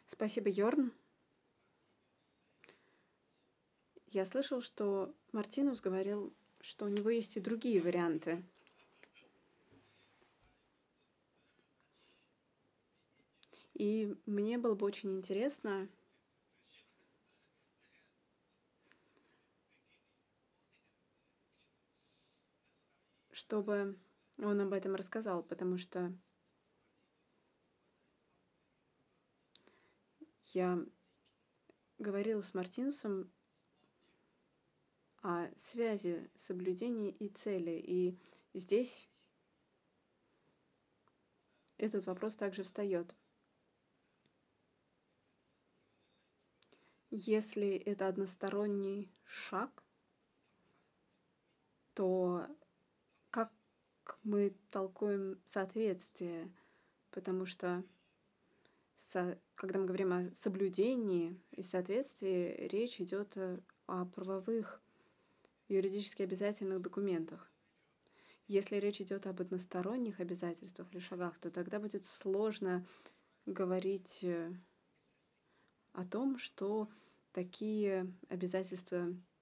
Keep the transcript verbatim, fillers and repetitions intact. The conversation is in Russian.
Спасибо, Йорн. Я слышал, что Мартинус говорил, что у него есть и другие варианты. И мне было бы очень интересно, чтобы он об этом рассказал, потому что я говорила с Мартинусом о связи соблюдения и цели, и здесь этот вопрос также встает. Если это односторонний шаг, то как мы толкуем соответствие? Потому что со- когда мы говорим о соблюдении и соответствии, речь идет э, о правовых, юридически обязательных документах. Если речь идет об односторонних обязательствах или шагах, то тогда будет сложно говорить э, о том, что такие обязательства